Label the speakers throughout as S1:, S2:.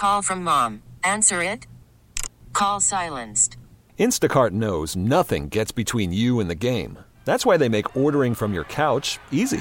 S1: Call from mom. Answer it. Call silenced.
S2: Instacart knows nothing gets between you and the game. That's why they make ordering from your couch easy.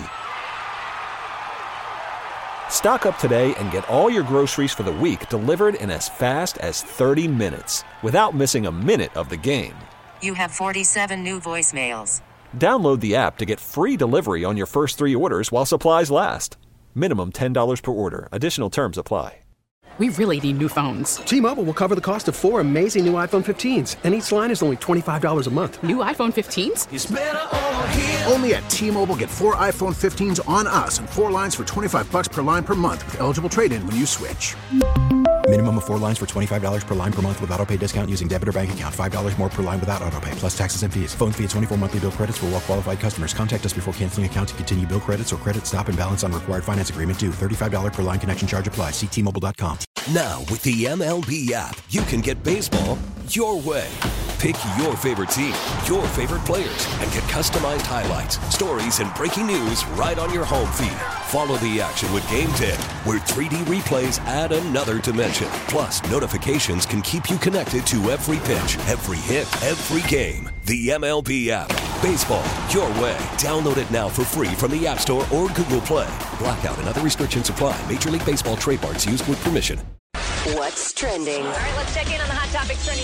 S2: Stock up today and get all your groceries for the week delivered in as fast as 30 minutes without missing a minute of the game.
S1: You have 47 new voicemails.
S2: Download the app to get free delivery on your first 3 orders while supplies last. Minimum $10 per order. Additional terms apply.
S3: We really need new phones.
S4: T-Mobile will cover the cost of 4 amazing new iPhone 15s, and each line is only $25 a month.
S3: New iPhone 15s?
S5: It's better over here. Only at T-Mobile, get 4 iPhone 15s on us and 4 lines for $25 per line per month with eligible trade-in when you switch.
S6: Minimum of 4 lines for $25 per line per month with autopay discount using debit or bank account. $5 more per line without autopay, plus taxes and fees. Phone fee at 24 monthly bill credits for well-qualified customers. Contact us before canceling account to continue bill credits or credit stop and balance on required finance agreement due. $35 per line connection charge applies. See T-Mobile.com.
S7: Now, with the MLB app, you can get baseball your way. Pick your favorite team, your favorite players, and get customized highlights, stories, and breaking news right on your home feed. Follow the action with Game 10, where 3D replays add another dimension. Plus, notifications can keep you connected to every pitch, every hit, every game. The MLB app. Baseball your way. Download it now for free from the App Store or Google Play. Blackout and other restrictions apply. Major League Baseball trademarks used with permission.
S8: What's trending?
S9: All right, let's check in on the hot topics trending.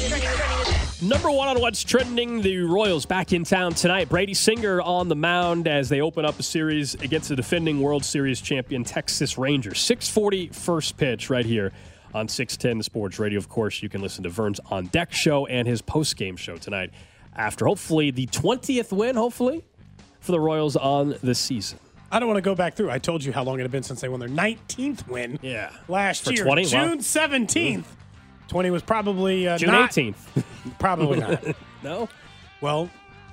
S10: Number one on what's trending, the Royals back in town tonight. Brady Singer on the mound as they open up a series against the defending World Series champion Texas Rangers. 6:40 first pitch right here on 610 Sports Radio. Of course, you can listen to Vern's On Deck show and his post-game show tonight after hopefully the 20th win, for the Royals on the season.
S11: I don't want to go back through. I told you how long it had been since they won their 19th win last year.
S10: 20?
S11: June 17th. 20 was probably
S10: June 18th.
S11: Probably not.
S10: No?
S11: Well,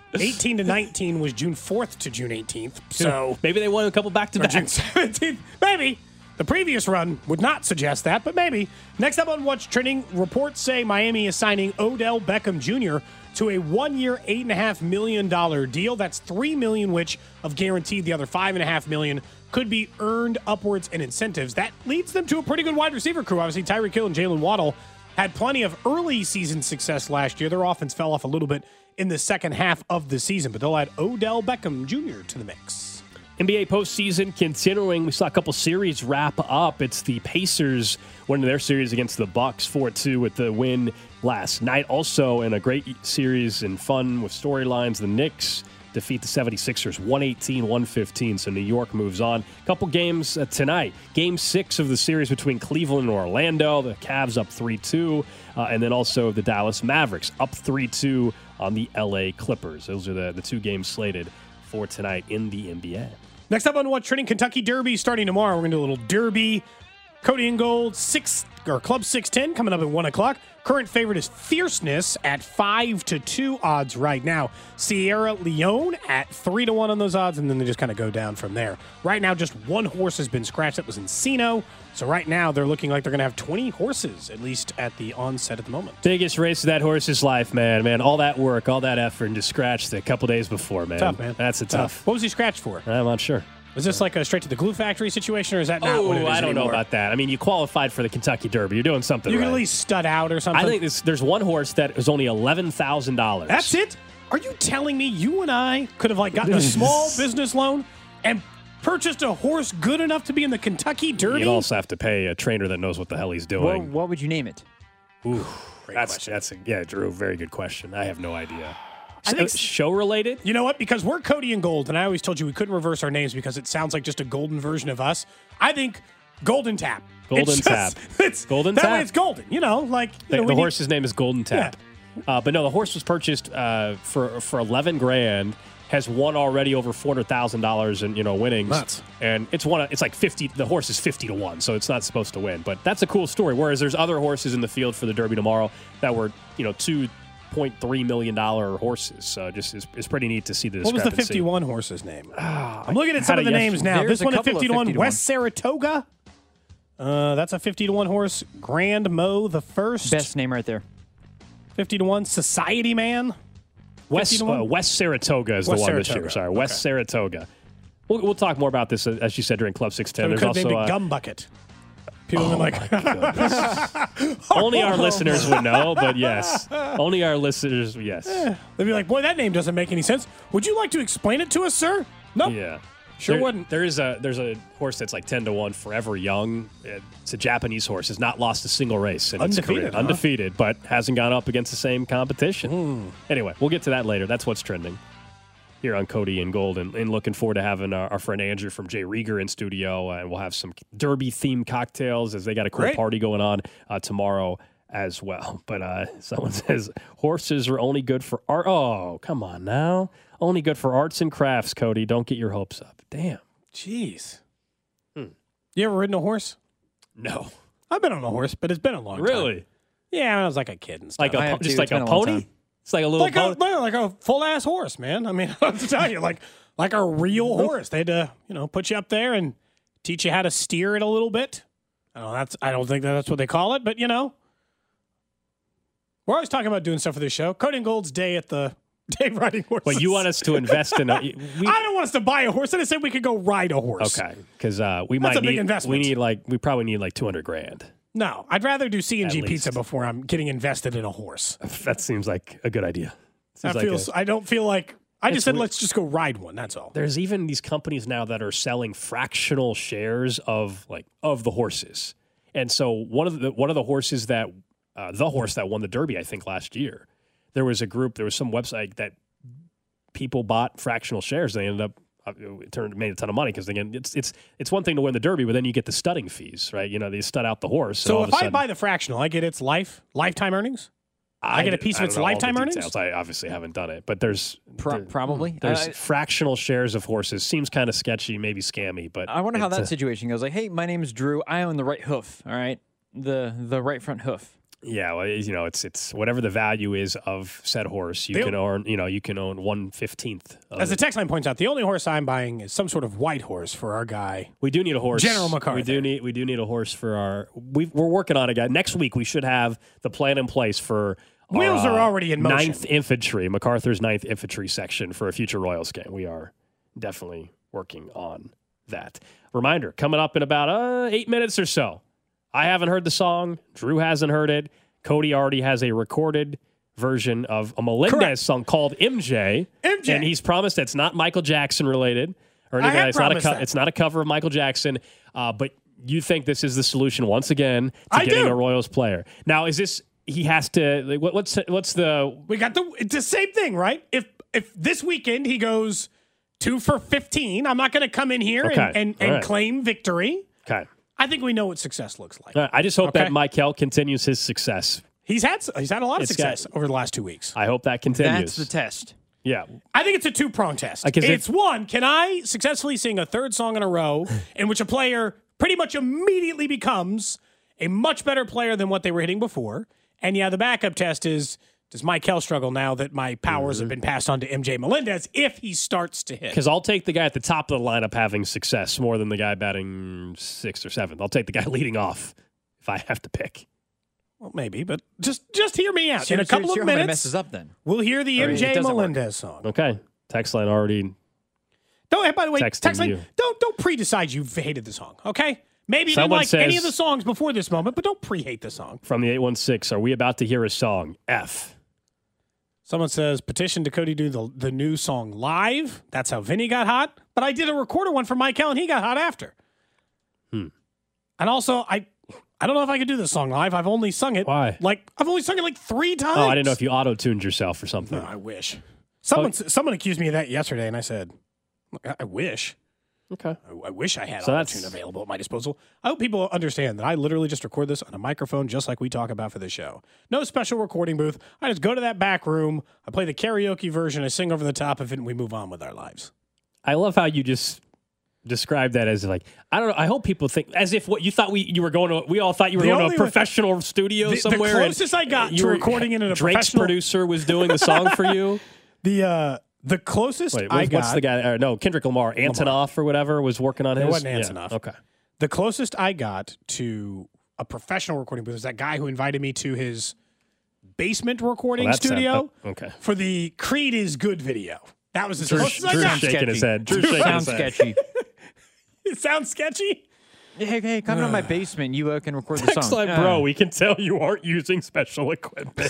S11: 18 to 19 was June 4th to June 18th. So
S10: maybe they won a couple back-to-back.
S11: June 17th. Maybe. The previous run would not suggest that, but maybe. Next up on What's Trending, reports say Miami is signing Odell Beckham Jr. to a 1-year, $8.5 million deal. That's $3 million, which of guaranteed. The other $5.5 million could be earned upwards in incentives. That leads them to a pretty good wide receiver crew. Obviously, Tyreek Hill and Jalen Waddle had plenty of early season success last year. Their offense fell off a little bit in the second half of the season, but they'll add Odell Beckham Jr. to the mix.
S10: NBA postseason continuing. We saw a couple series wrap up. It's the Pacers winning their series against the Bucks 4-2 with the win last night. Also in a great series and fun with storylines, the Knicks defeat the 76ers 118-115. So New York moves on. Couple games tonight. Game 6 of the series between Cleveland and Orlando. The Cavs up 3-2. And then also the Dallas Mavericks up 3-2 on the LA Clippers. Those are the two games slated for tonight in the NBA.
S11: Next up on What's Trending, Kentucky Derby starting tomorrow. We're going to do a little Derby. Cody and Gold, Club 610 coming up at 1 o'clock. Current favorite is Fierceness at 5-2 odds right now. Sierra Leone at 3-1 on those odds, and then they just kind of go down from there. Right now, just one horse has been scratched. That was Encino. So right now, they're looking like they're going to have 20 horses, at least at the onset at the moment.
S10: Biggest race of that horse's life, man. All that work, all that effort, and just scratched a couple days before, man.
S11: Tough, man.
S10: That's tough.
S11: What was he scratched for?
S10: I'm not sure.
S11: Was this like a straight to the glue factory situation, or is that not what it is
S10: I don't
S11: anymore?
S10: know about that. I mean, you qualified for the Kentucky Derby. You're doing something
S11: You
S10: right.
S11: can at least stud out or something.
S10: I think there's one horse that is only $11,000.
S11: That's it? Are you telling me you and I could have gotten a small business loan and purchased a horse good enough to be in the Kentucky Derby?
S10: You'd also have to pay a trainer that knows what the hell he's doing.
S12: What would you name it?
S10: Ooh, Drew, very good question. I have no idea. I think show related?
S11: You know what? Because we're Cody and Gold, and I always told you we couldn't reverse our names because it sounds like just a golden version of us. I think Golden Tap.
S10: Golden Tap. Golden Tap.
S11: That way it's golden.
S10: The horse's name is Golden Tap. Yeah. But no, the horse was purchased for $11,000. Has won already over $400,000 in winnings. Nuts. And it's like 50. The horse is 50-1, so it's not supposed to win. But that's a cool story. Whereas there's other horses in the field for the Derby tomorrow that were $2.3 million horses. So it's pretty neat to see the discrepancy.
S11: What was the 51 horse's name? I'm looking at some of the names now.
S12: There's
S11: this one at
S12: 50-1.
S11: West Saratoga. That's a 50-1 horse. Grand Mo the First.
S12: Best name right there.
S11: 50-1. Society Man.
S10: West Saratoga is the one this year. Sorry, West Saratoga. We'll talk more about this, as you said, during Club 610.
S11: So there's also a Gum Bucket. People have been like,
S10: only our listeners would know, but yes. Only our listeners, yes.
S11: They'd be like, boy, that name doesn't make any sense. Would you like to explain it to us, sir? Nope.
S10: Yeah.
S11: Sure wouldn't.
S10: There's a horse that's like 10-1, Forever Young. It's a Japanese horse. Has not lost a single race in its career.
S11: Huh?
S10: Undefeated, but hasn't gone up against the same competition. Anyway, we'll get to that later. That's what's trending here on Cody and Gold. And looking forward to having our friend Andrew from Jay Rieger in studio. And we'll have some Derby-themed cocktails as they got a cool party going on tomorrow as well. But someone says horses are only good for art. Oh, come on now. Only good for arts and crafts, Cody. Don't get your hopes up. Damn.
S11: Jeez. You ever ridden a horse?
S10: No.
S11: I've been on a horse, but it's been a long time.
S10: Really?
S11: Yeah, when I was like a kid and stuff.
S10: Just like a pony? It's like a little pony?
S11: Like a full-ass horse, man. I mean, I don't have to tell you, like a real horse. They had to, put you up there and teach you how to steer it a little bit. I don't think that's what they call it, but, We're always talking about doing stuff for this show. Cody and Gold's day at the day riding horses.
S10: But you want us to invest in
S11: I don't want us to buy a horse. I just said we could go ride a horse.
S10: Okay, because we
S11: That's a big investment.
S10: We probably need like $200,000.
S11: No, I'd rather do C&G Pizza before I'm getting invested in a horse.
S10: That seems like a good idea.
S11: I don't feel like I just said let's just go ride one. That's all.
S10: There's even these companies now that are selling fractional shares of the horses, and so one of the horses that the horse that won the Derby, I think last year, there was some website that people bought fractional shares. They ended up made a ton of money because again, it's one thing to win the Derby, but then you get the studding fees, right? They stud out the horse.
S11: So if I buy the fractional, I get its lifetime earnings. I get a piece of its lifetime earnings.
S10: I obviously haven't done it, but there's
S12: probably
S10: there's fractional shares of horses. Seems kind of sketchy, maybe scammy, but
S12: I wonder how that situation goes. Like, hey, my name's Drew. I own the right hoof. All right, the right front hoof.
S10: Yeah, well, it's whatever the value is of said horse, you can own 1/15th.
S11: As the text line points out, the only horse I'm buying is some sort of white horse for our guy.
S10: We do need a horse,
S11: General MacArthur.
S10: We do need a horse for our. We're working on it, guys. Next week we should have the plan in place for.
S11: Wheels are already in motion.
S10: 9th Infantry, MacArthur's 9th Infantry section for a future Royals game. We are definitely working on that. Reminder, coming up in about 8 minutes or so. I haven't heard the song. Drew hasn't heard it. Cody already has a recorded version of a Melendez song called MJ. And he's promised it's not Michael Jackson related or anything. It's not a cover of Michael Jackson. But you think this is the solution once again to getting a Royals player. Now, is this... He has to. What's the?
S11: We got it's the same thing, right? If this weekend he goes 2 for 15, I'm not going to come in here and claim victory.
S10: Okay.
S11: I think we know what success looks like.
S10: I just hope that Michael continues his success.
S11: He's had a lot of success over the last 2 weeks.
S10: I hope that continues.
S12: That's the test.
S10: Yeah.
S11: I think it's a two-pronged test. It's one, can I successfully sing a third song in a row in which a player pretty much immediately becomes a much better player than what they were hitting before? And the backup test is, does Michael struggle now that my powers have been passed on to MJ Melendez if he starts to hit?
S10: Because I'll take the guy at the top of the lineup having success more than the guy batting 6th or 7th. I'll take the guy leading off if I have to pick.
S11: Well, maybe, but just hear me out. In a couple of minutes,
S12: messes up then.
S11: We'll hear the MJ Melendez song.
S10: Okay. Text line already.
S11: By the way, text line, don't pre-decide you've hated the song, okay? Maybe you didn't like any of the songs before this moment, but don't pre-hate the song.
S10: From the 816, are we about to hear a song? F.
S11: Someone says, petition to Cody do the new song live. That's how Vinny got hot. But I did a recorded one for Michael, and he got hot after. And also, I don't know if I could do this song live. I've only sung it.
S10: Why?
S11: I've only sung it 3 times.
S10: Oh, I didn't know if you auto-tuned yourself or something.
S11: No, I wish. Someone accused me of that yesterday, and I said, I wish.
S10: Okay.
S11: I wish I had auto-tune available at my disposal. I hope people understand that I literally just record this on a microphone just like we talk about for the show. No special recording booth. I just go to that back room, I play the karaoke version, I sing over the top of it, and we move on with our lives.
S10: I love how you just describe that as I don't know. I hope people think as if what you thought we all thought you were going to a professional studio somewhere.
S11: The closest I got to recording it in a
S10: Drake's producer was doing the song for you.
S11: The closest I got...
S10: What's the guy? No, Kendrick Lamar. Antonoff or whatever was working on his...
S11: It wasn't Antonoff.
S10: Yeah, okay.
S11: The closest I got to a professional recording booth was that guy who invited me to his basement recording studio for the Creed is Good video. That was his closest I got.
S10: Drew's shaking his head.
S12: Sounds sketchy.
S11: It sounds sketchy?
S12: Hey, come to my basement. You can record the
S10: Text
S12: song.
S10: line, bro, we can tell you aren't using special equipment.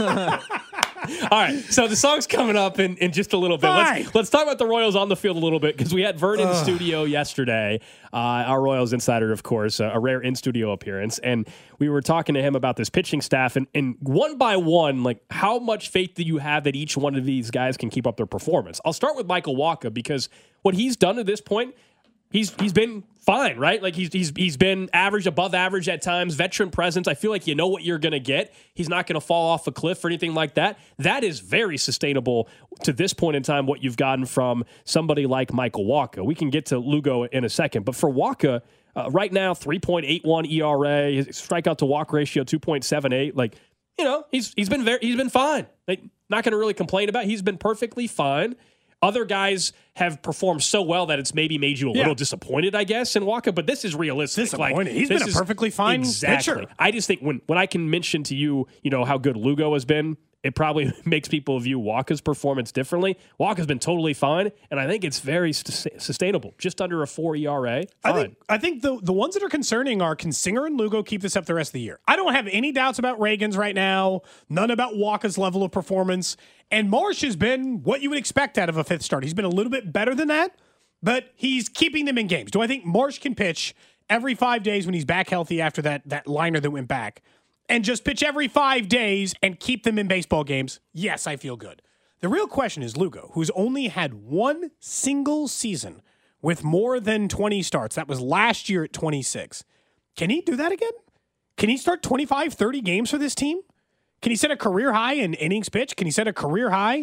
S10: All right, so the song's coming up in just a little bit. Let's talk about the Royals on the field a little bit because we had Vern in the studio yesterday, our Royals insider, of course, a rare in-studio appearance, and we were talking to him about this pitching staff and one by one, like how much faith do you have that each one of these guys can keep up their performance? I'll start with Michael Wacha because what he's done to this point, he's been fine, right? Like he's been average, above average at times, veteran presence. I feel like you know what you're going to get. He's not going to fall off a cliff or anything like that. That is very sustainable to this point in time, what you've gotten from somebody like Michael Wacha. We can get to Lugo in a second, but for Wacha, right now, 3.81 ERA, his strikeout to walk ratio 2.78. Like, you know, he's been fine. Like, not going to really complain about it. He's been perfectly fine. Other guys have performed so well that it's maybe made you a little disappointed, I guess, in Wacha, but this is realistic.
S11: Disappointed. He's been a perfectly fine pitcher.
S10: I just think when I can mention to you, how good Lugo has been, it probably makes people view Wacha's performance differently. Wacha's been totally fine, and I think it's very sustainable. Just under a 4 ERA. Fine.
S11: I think the ones that are concerning are, can Singer and Lugo keep this up the rest of the year? I don't have any doubts about Reagan's right now, none about Wacha's level of performance, and Marsh has been what you would expect out of a fifth start. He's been a little bit better than that, but he's keeping them in games. Do I think Marsh can pitch every 5 days when he's back healthy after that liner that went back? And just pitch every 5 days and keep them in baseball games? Yes, I feel good. The real question is Lugo, who's only had one single season with more than 20 starts. That was last year at 26. Can he do that again? Can he start 25, 30 games for this team? Can he set a career high in innings pitched? Can he set a career high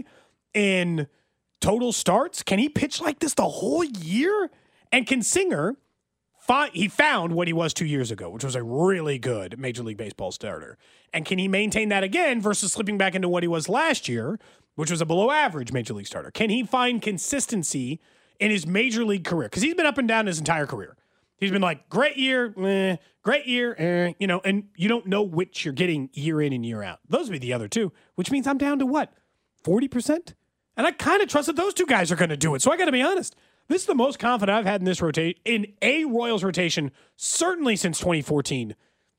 S11: in total starts? Can he pitch like this the whole year? And can Singer... He found what he was 2 years ago, which was a really good Major League Baseball starter. And can he maintain that again versus slipping back into what he was last year, which was a below-average Major League starter? Can he find consistency in his Major League career? Because he's been up and down his entire career. He's been like, great year, great year, and you don't know which you're getting year in and year out. Those would be the other two, which means I'm down to what, 40%? And I kind of trust that those two guys are going to do it. So I got to be honest. This is the most confident I've had in this rotation, in a Royals rotation, certainly since 2014.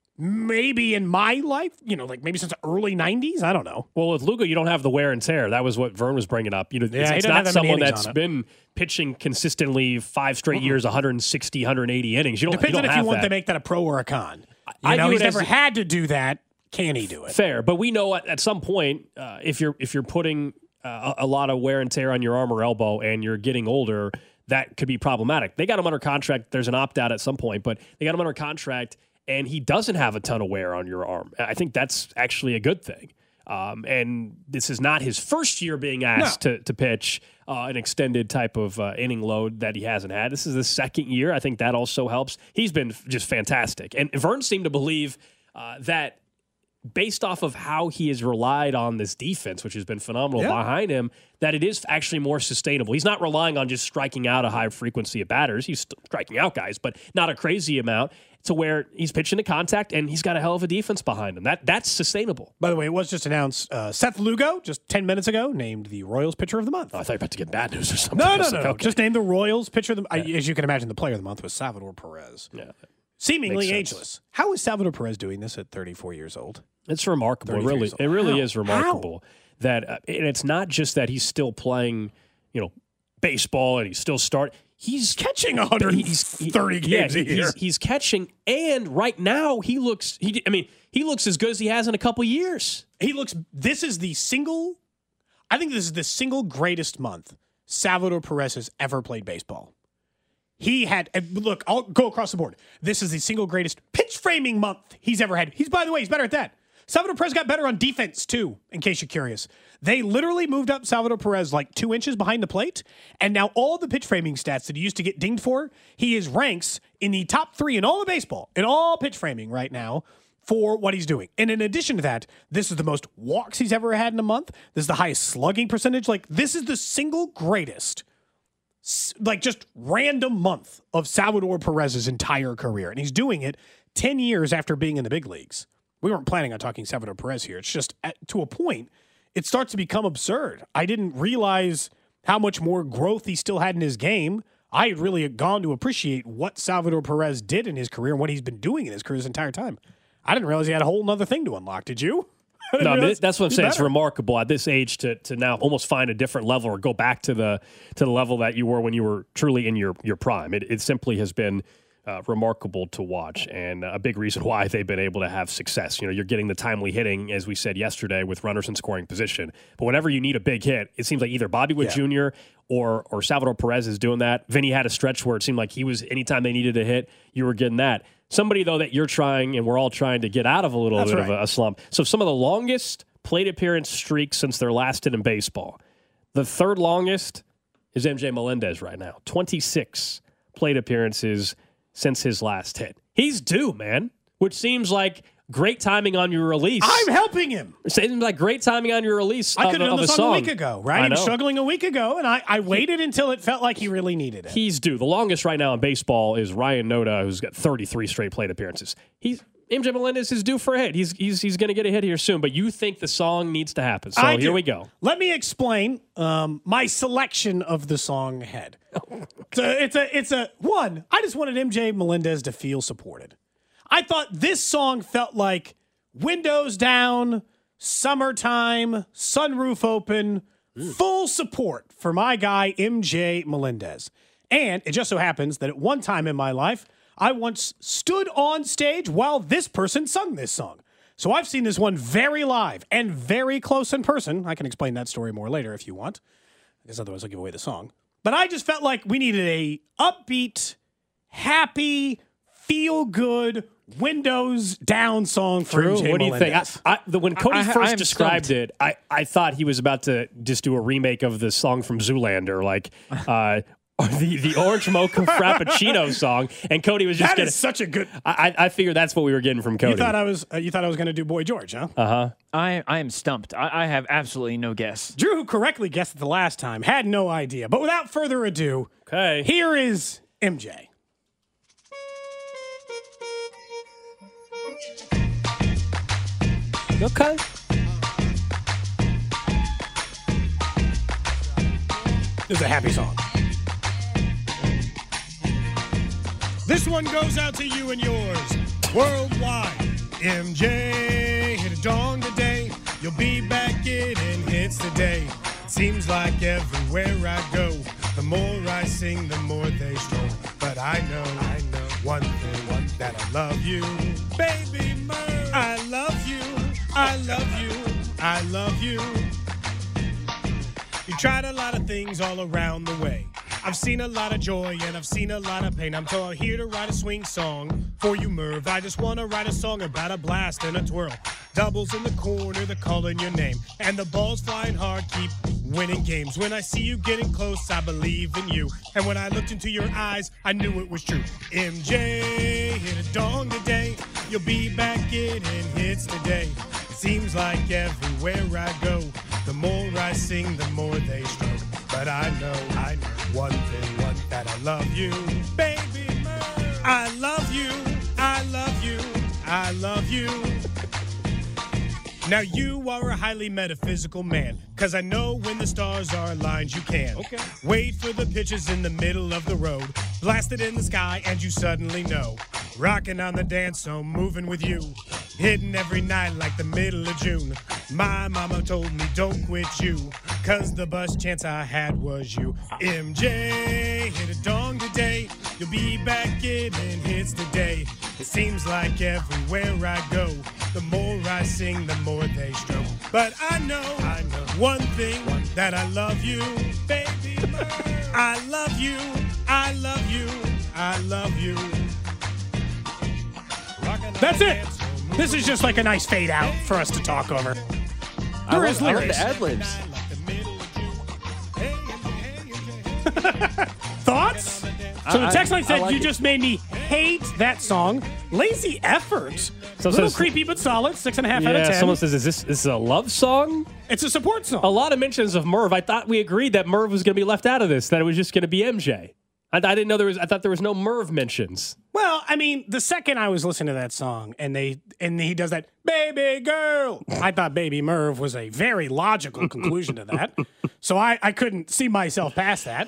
S11: Maybe in my life, like maybe since the early 90s. I don't know.
S10: Well, with Lugo, you don't have the wear and tear. That was what Vern was bringing up. It's not someone that's been pitching consistently 5 straight years, 160, 180 innings.
S11: Depends on if you want to make that a pro or a con. He's never had to do that. Can he do it?
S10: Fair, but we know at some point, if you're putting a lot of wear and tear on your arm or elbow and you're getting older, that could be problematic. They got him under contract. There's an opt-out at some point, but they got him under contract, and he doesn't have a ton of wear on your arm. I think that's actually a good thing. And this is not his first year being asked to pitch an extended type of inning load that he hasn't had. This is the second year. I think that also helps. He's been just fantastic. And Vern seemed to believe that based off of how he has relied on this defense, which has been phenomenal behind him, that it is actually more sustainable. He's not relying on just striking out a high frequency of batters. He's striking out guys, but not a crazy amount to where he's pitching to contact and he's got a hell of a defense behind him. That's sustainable.
S11: By the way, it was just announced Seth Lugo, just 10 minutes ago, named the Royals Pitcher of the Month.
S10: Oh, I thought you were about to get bad news or something.
S11: No. Okay. Just named the Royals Pitcher of the Month. As you can imagine, the Player of the Month was Salvador Perez.
S10: Yeah.
S11: Seemingly ageless. How is Salvador Perez doing this at 34 years old?
S10: It's remarkable. It really is remarkable. That and it's not just that he's still playing, baseball and he's still He's
S11: catching 130 games a year.
S10: He's catching, and right now he looks as good as he has in a couple years.
S11: This is the single greatest month Salvador Perez has ever played baseball. Look, I'll go across the board. This is the single greatest pitch framing month he's ever had. By the way, he's better at that. Salvador Perez got better on defense, too, in case you're curious. They literally moved up Salvador Perez like 2 inches behind the plate, and now all the pitch framing stats that he used to get dinged for, ranks in the top 3 in all of baseball, in all pitch framing right now, for what he's doing. And in addition to that, this is the most walks he's ever had in a month. This is the highest slugging percentage. This is the single greatest just random month of Salvador Perez's entire career. And he's doing it 10 years after being in the big leagues. We weren't planning on talking Salvador Perez here. It's just to a point, it starts to become absurd. I didn't realize how much more growth he still had in his game. I had really gone to appreciate what Salvador Perez did in his career and what he's been doing in his career this entire time. I didn't realize he had a whole other thing to unlock. Did you?
S10: No, I mean, that's what I'm saying. It's remarkable at this age to now almost find a different level or go back to the level that you were when you were truly in your prime. It simply has been remarkable to watch, and a big reason why they've been able to have success. You're getting the timely hitting, as we said yesterday, with runners in scoring position. But whenever you need a big hit, it seems like either Bobby Witt Jr. or Salvador Perez is doing that. Vinny had a stretch where it seemed like he was, anytime they needed a hit, you were getting that. Somebody, though, that you're trying, and we're all trying to get out of a little bit of a slump. So some of the longest plate appearance streaks since their last hit in baseball. The third longest is MJ Melendez right now. 26 plate appearances since his last hit. He's due, man, which seems like great timing on your release.
S11: I'm helping him.
S10: It seems like great timing on your release
S11: I could have done the song a week ago, right?
S10: He
S11: was struggling a week ago, and I waited until it felt like he really needed it.
S10: He's due. The longest right now in baseball is Ryan Noda, who's got 33 straight plate appearances. MJ Melendez is due for a hit. He's going to get a hit here soon, but you think the song needs to happen. So here we go.
S11: Let me explain my selection of the song ahead. It's a one. I just wanted MJ Melendez to feel supported. I thought this song felt like windows down, summertime, sunroof open, full support for my guy, MJ Melendez. And it just so happens that at one time in my life, I once stood on stage while this person sung this song. So I've seen this one very live and very close in person. I can explain that story more later if you want, because otherwise I'll give away the song. But I just felt like we needed a upbeat, happy, feel-good, windows down song for MJ
S10: What do you think?
S11: Melendez.
S10: When Cody first described it, I thought he was about to just do a remake of the song from Zoolander, like the Orange Mocha Frappuccino song, and Cody was just
S11: that is such a good.
S10: I figured that's what we were getting from Cody.
S11: You thought I was going to do Boy George, huh?
S12: I am stumped. I have absolutely no guess.
S11: Drew, who correctly guessed it the last time, had no idea. But without further ado, here is MJ.
S10: Okay.
S11: This is a happy song. This one goes out to you and yours worldwide. MJ, hit a dong today. You'll be back getting hits today. It seems like everywhere I go, the more I sing, the more they stroll. But I know one thing, that I love you. Baby Merv, I love you. I love you. I love you. You tried a lot of things all around the way. I've seen a lot of joy and I've seen a lot of pain. I'm here to write a swing song for you, Merv. I just want to write a song about a blast and a twirl. Doubles in the corner, they're calling your name. And the ball's flying hard, keep winning games. When I see you getting close, I believe in you. And when I looked into your eyes, I knew it was true. MJ, hit a dong today. You'll be back getting hits today. It seems like everywhere I go, the more I sing, the more they stroke. But I know one thing, that I love you. Baby Merv, I love you, I love you, I love you. Now you are a highly metaphysical man, 'cause I know when the stars are aligned you can. Okay. Wait for the pitches in the middle of the road, blast it in the sky and you suddenly know. Rocking on the dance, so moving with you, hitting every night like the middle of June. My mama told me don't quit you, 'cause the best chance I had was you. MJ, hit a dong today, you'll be back getting hits today. It seems like everywhere I go, the more I sing, the more they stroke. But I know one thing, that I love you, baby. I love you, I love you, I love you. That's it. This is just like a nice fade out for us to talk over.
S12: I love the ad-libs.
S11: Thoughts? So the text line said,
S12: like
S11: you just made me hate that song. Lazy effort. A little creepy but solid. 6.5 out of 10.
S10: Someone says, is this a love song?
S11: It's a support song.
S10: A lot of mentions of Merv. I thought we agreed that Merv was going to be left out of this, that it was just going to be MJ. I didn't know I thought there was no Merv mentions.
S11: Well, I mean, the second I was listening to that song and he does that, baby girl, I thought Baby Merv was a very logical conclusion to that. So I couldn't see myself past that.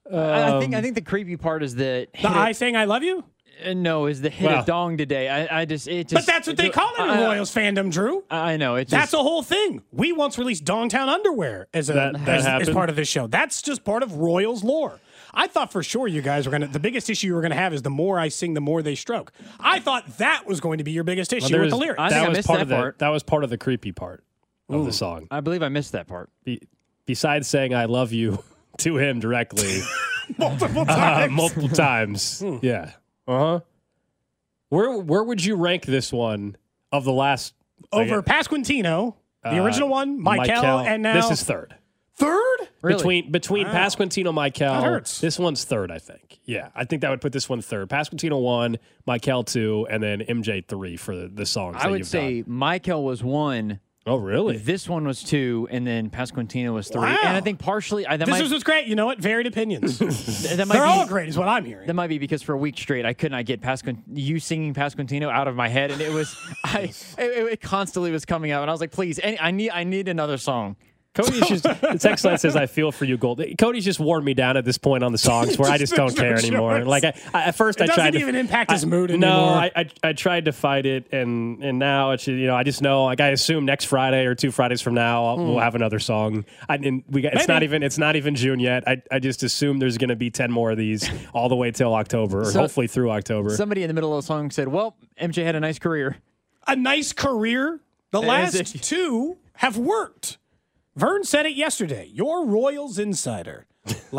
S12: I think the creepy part is that
S11: I saying I love you.
S12: No, is the hit of Dong today.
S11: But that's what they call it in Royals fandom, Drew.
S12: I know.
S11: That's a whole thing. We once released Dongtown Underwear as part of this show. That's just part of Royals lore. I thought for sure you guys were the biggest issue you were going to have is the more I sing, the more they stroke. I thought that was going to be your biggest issue with the lyrics.
S10: That was part of the creepy part of the song.
S12: I believe I missed that part.
S10: Besides saying I love you to him directly.
S11: multiple times.
S10: Multiple times. Yeah. Uh-huh. Where would you rank this one of the last?
S11: Over Pasquantino, the original one, Michael, and now...
S10: This is third.
S11: Third?
S10: Really? Between Pasquantino, Michael,
S11: that hurts.
S10: This one's third, I think. Yeah, I think that would put this one third. Pasquantino 1, Michael 2, and then MJ 3 for the songs
S12: I would say Michael was 1.
S10: Oh, really?
S12: This one was 2, and then Pasquantino was 3.
S11: Wow.
S12: And I think partially...
S11: This was great. You know what? Varied opinions.
S12: They're
S11: all great is what I'm hearing.
S12: That might be because for a week straight, I could not get you singing Pasquantino out of my head, and it was... it constantly was coming out, and I was like, please, I need another song.
S10: Cody's just, the text line says, I feel for you, Gold. Cody's just worn me down at this point on the songs where I just don't care anymore. Like, at first I tried to...
S11: It doesn't even impact his mood anymore.
S10: No, I tried to fight it, and now it's, I just know, like, I assume next Friday or 2 Fridays from now, we'll have another song. It's not even June yet. I just assume there's going to be 10 more of these all the way till October, or hopefully through October.
S12: Somebody in the middle of the song said, well, MJ had a nice career.
S11: A nice career? The last 2 have worked. Vern said it yesterday. Your Royals insider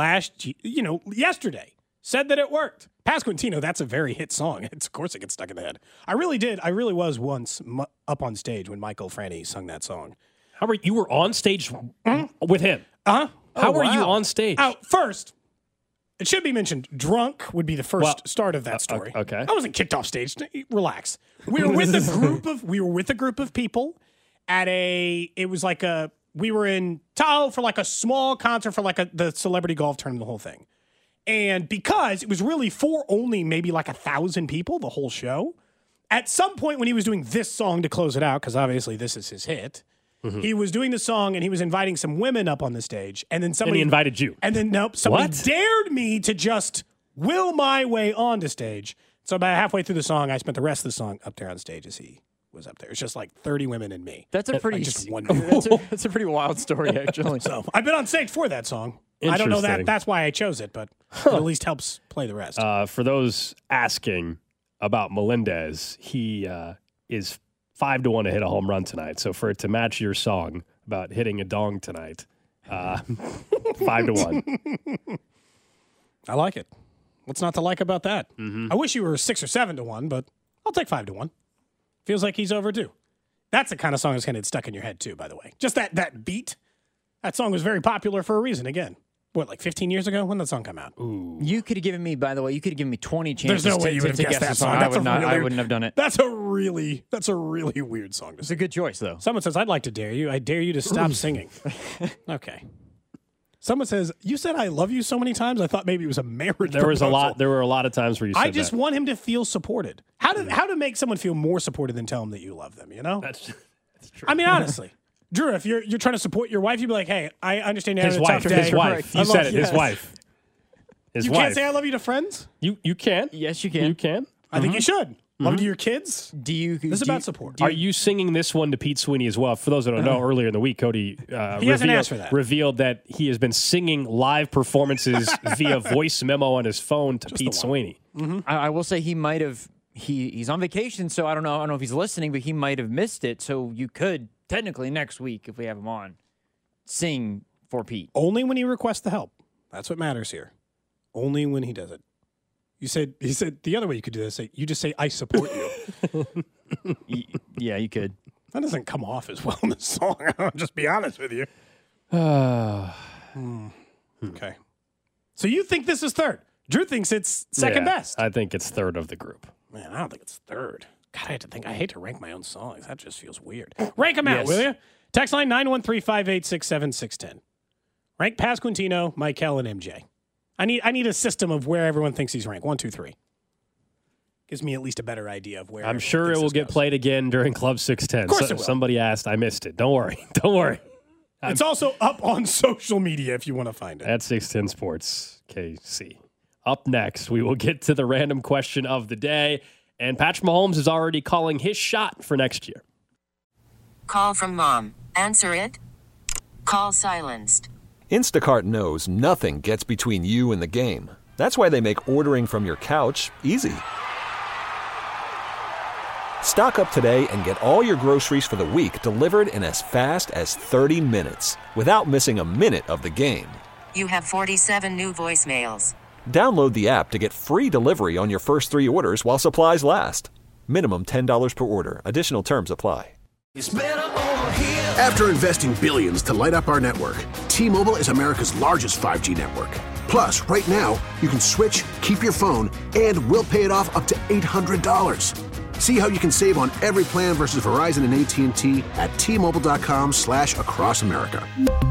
S11: yesterday said that it worked. Pasquantino, that's a very hit song. Of course it gets stuck in the head. I really was once up on stage when Michael Franti sung that song.
S10: You were on stage with him?
S11: Uh-huh.
S10: How were you on stage?
S11: First, it should be mentioned, drunk would be the first start of that story.
S10: Okay.
S11: I wasn't kicked off stage. Relax. We were with a group of people we were in Tahoe for like a small concert for like the celebrity golf tournament, the whole thing. And because it was really for only maybe like 1,000 people, the whole show, at some point when he was doing this song to close it out, because obviously this is his hit, he was doing the song and he was inviting some women up on the stage. And then somebody...
S10: And he invited you.
S11: And then, somebody dared me to just will my way onto stage. So about halfway through the song, I spent the rest of the song up there on stage as he was up there. It's just like 30 women and me.
S12: That's a pretty that's a pretty wild story, actually.
S11: So I've been on stage for that song. I don't know that. That's why I chose it, but it at least helps play the rest.
S10: For those asking about Melendez, he is 5-1 to hit a home run tonight. So for it to match your song about hitting a dong tonight, 5-1.
S11: I like it. What's not to like about that? I wish you were 6 or 7 to 1, but I'll take 5-1. Feels like he's overdue. That's the kind of song that's going to get stuck in your head, too, by the way. Just that beat. That song was very popular for a reason, again. Like 15 years ago? When did that song come out?
S12: Ooh. You could have given me, by the way, 20 chances.
S11: There's no way you would have guessed that song.
S12: I wouldn't have done it.
S11: That's a really weird song to sing.
S12: It's a good choice, though.
S11: Someone says, I'd like to dare you. I dare you to stop singing. Okay. Someone says, you said I love you so many times, I thought maybe it was a marriage
S10: There were a lot of times where you said
S11: I just want him to feel supported. How to make someone feel more supported than tell them that you love them, you know?
S10: That's true.
S11: I mean, honestly. Drew, if you're trying to support your wife, you'd be like, hey, I understand you're having a tough day.
S10: His wife. You said it. His wife.
S11: You can't say I love you to friends?
S10: You can.
S12: Yes, you can.
S10: You can.
S11: I think you should. Love it to your kids.
S12: This
S11: is about support.
S10: Are you singing this one to Pete Sweeney as well? For those that don't know, earlier in the week, Cody revealed that he has been singing live performances via voice memo on his phone to Pete Sweeney.
S12: Mm-hmm. I will say he might have. He's on vacation, so I don't know if he's listening, but he might have missed it. So you could technically next week, if we have him on, sing for Pete.
S11: Only when he requests the help. That's what matters here. Only when he does it. He said the other way you could do this, you just say, I support you.
S12: Yeah, you could.
S11: That doesn't come off as well in the song. I'll just be honest with you. Okay. So you think this is third. Drew thinks it's second best.
S10: I think it's third of the group.
S11: Man, I don't think it's third. God, I hate to rank my own songs. That just feels weird. Rank them out, will you? Text line 913-586-7610. Rank Pasquantino, Michael, and MJ. I need a system of where everyone thinks he's ranked. 1, 2, 3. Gives me at least a better idea of where.
S10: I'm sure it will get played again during Club 610.
S11: Of course it will.
S10: Somebody asked, I missed it. Don't worry. Don't worry.
S11: It's also up on social media if you want to find it.
S10: At 610 Sports, KC. Up next, we will get to the random question of the day. And Patrick Mahomes is already calling his shot for next year.
S1: Call from mom. Answer it. Call silenced.
S2: Instacart knows nothing gets between you and the game. That's why they make ordering from your couch easy. Stock up today and get all your groceries for the week delivered in as fast as 30 minutes without missing a minute of the game.
S1: You have 47 new voicemails.
S2: Download the app to get free delivery on your first 3 orders while supplies last. Minimum $10 per order. Additional terms apply.
S5: After investing billions to light up our network, T-Mobile is America's largest 5G network. Plus, right now, you can switch, keep your phone, and we'll pay it off up to $800. See how you can save on every plan versus Verizon and AT&T at T-Mobile.com/across America.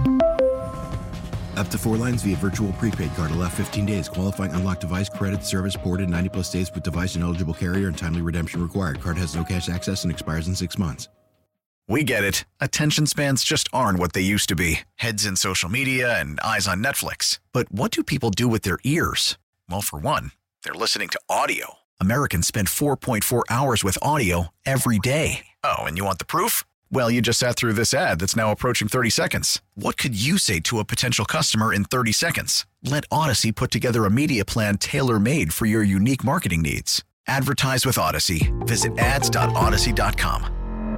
S6: Up to 4 lines via virtual prepaid card. Allow 15 days. Qualifying unlocked device credit service ported 90-plus days with device and eligible carrier and timely redemption required. Card has no cash access and expires in 6 months.
S13: We get it. Attention spans just aren't what they used to be. Heads in social media and eyes on Netflix. But what do people do with their ears? Well, for one, they're listening to audio. Americans spend 4.4 hours with audio every day. Oh, and you want the proof? Well, you just sat through this ad that's now approaching 30 seconds. What could you say to a potential customer in 30 seconds? Let Odyssey put together a media plan tailor-made for your unique marketing needs. Advertise with Odyssey. Visit ads.odyssey.com.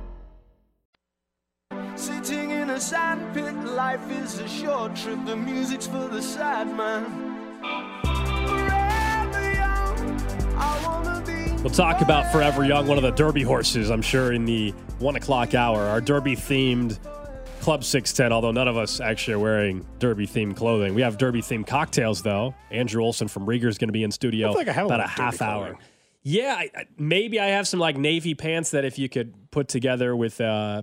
S14: Sitting in a sand pit, life is a short trip. The music's for the sad man.
S10: We'll talk about Forever Young, one of the Derby horses, I'm sure, in the 1 o'clock hour. Our Derby-themed Club 610, although none of us actually are wearing Derby-themed clothing. We have Derby-themed cocktails, though. Andrew Olson from Rieger is going to be in studio about a half hour. Yeah, maybe I have some like navy pants that if you could put together with a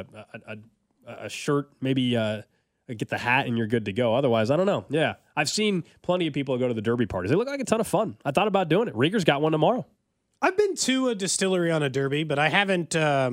S10: shirt, maybe get the hat and you're good to go. Otherwise, I don't know. Yeah, I've seen plenty of people go to the Derby parties. They look like a ton of fun. I thought about doing it. Rieger's got one tomorrow.
S11: I've been to a distillery on a Derby, but I haven't.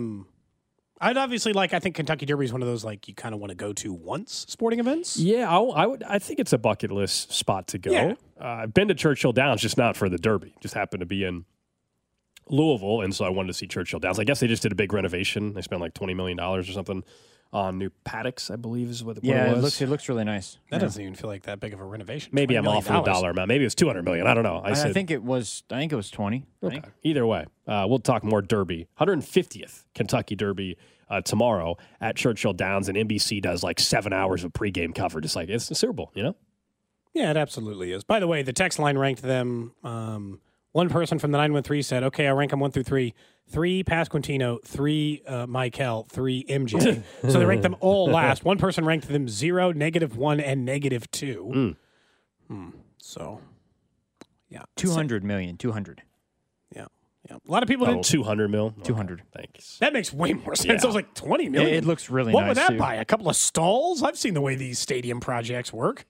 S11: I'd obviously I think Kentucky Derby is one of those you kind of want to go to once sporting events.
S10: Yeah, I would. I think it's a bucket list spot to go. Yeah. I've been to Churchill Downs, just not for the Derby. Just happened to be in Louisville, and so I wanted to see Churchill Downs. I guess they just did a big renovation. They spent like $20 million or something on new paddocks, I believe is what it was.
S12: It looks really nice.
S11: That doesn't even feel like that big of a renovation.
S10: Maybe I'm off on the dollar amount. Maybe it was $200 million. I don't know.
S12: I think it was 20.
S10: Okay. Either way, we'll talk more Derby. 150th Kentucky Derby tomorrow at Churchill Downs, and NBC does like 7 hours of pregame coverage. It's the Super Bowl, you know?
S11: Yeah, it absolutely is. By the way, the text line ranked them. One person from the 913 said, okay, I rank them 1 through 3. 3 Pasquantino, 3 Michael, 3 MJ. So they ranked them all last. One person ranked them 0, -1, and -2. So, yeah.
S12: 200 million. 200.
S11: Yeah. A lot of people didn't.
S10: 200 mil?
S12: 200.
S10: Thanks.
S11: That makes way more sense. I was like, 20 million.
S12: It looks really
S11: nice.
S12: What
S11: would that
S12: too.
S11: buy? A couple of stalls? I've seen the way these stadium projects work.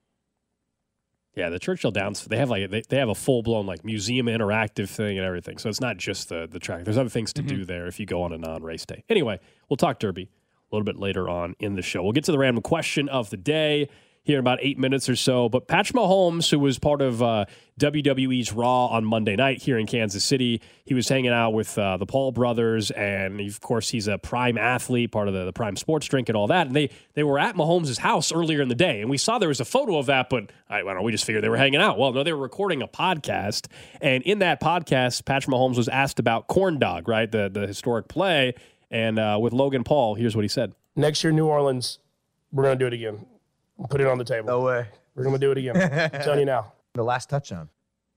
S10: Yeah, the Churchill Downs, they have they have a full-blown museum interactive thing and everything. So it's not just the track. There's other things to do there if you go on a non-race day. Anyway, we'll talk Derby a little bit later on in the show. We'll get to the random question of the day here in about 8 minutes or so. But Patrick Mahomes, who was part of WWE's Raw on Monday night here in Kansas City, he was hanging out with the Paul brothers, and of course he's a Prime athlete, part of the Prime Sports Drink and all that. And they were at Mahomes' house earlier in the day, and we saw there was a photo of that, but I don't know, we just figured they were hanging out. Well, no, they were recording a podcast, and in that podcast, Patrick Mahomes was asked about Corn Dog, right, the historic play, and with Logan Paul, here's what he said.
S15: Next year, New Orleans, we're going to do it again. Put it on the table.
S16: No way.
S15: We're going to do it again. I'm telling you now.
S16: The last touchdown.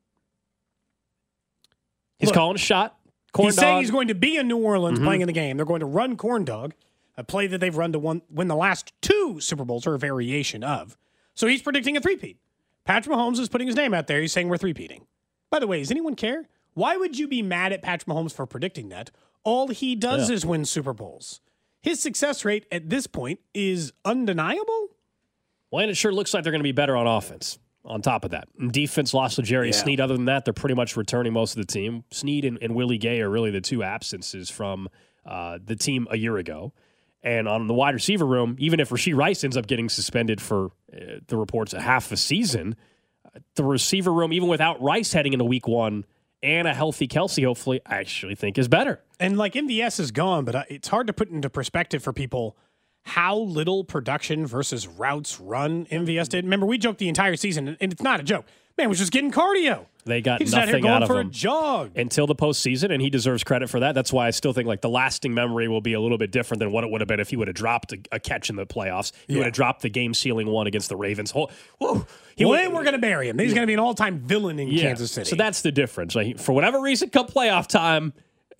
S10: He's calling a shot.
S11: He's saying he's going to be in New Orleans playing in the game. They're going to run Corn Dog, a play that they've run to win the last 2 Super Bowls, or a variation of. So he's predicting a three-peat. Patrick Mahomes is putting his name out there. He's saying we're three-peating. By the way, does anyone care? Why would you be mad at Patrick Mahomes for predicting that? All he does is win Super Bowls. His success rate at this point is undeniable.
S10: Well, and it sure looks like they're going to be better on offense on top of that. And defense lost L'Jarius Sneed. Other than that, they're pretty much returning most of the team. Sneed and Willie Gay are really the 2 absences from the team a year ago. And on the wide receiver room, even if Rashee Rice ends up getting suspended for the reports a half a season, the receiver room, even without Rice heading into week 1 and a healthy Kelsey, hopefully, I actually think is better.
S11: And like MVS is gone, but it's hard to put into perspective for people how little production versus routes run MVS did. Remember, we joked the entire season, and it's not a joke. Man was just getting cardio.
S10: They got
S11: He's just out here
S10: nothing
S11: going
S10: out of
S11: for
S10: him
S11: a jog
S10: until the postseason, and he deserves credit for that. That's why I still think like the lasting memory will be a little bit different than what it would have been if he would have dropped a catch in the playoffs. He would have dropped the game-sealing one against the Ravens. Whoa.
S11: We're going to bury him. He's going to be an all-time villain in Kansas City.
S10: So that's the difference. Like, for whatever reason, come playoff time,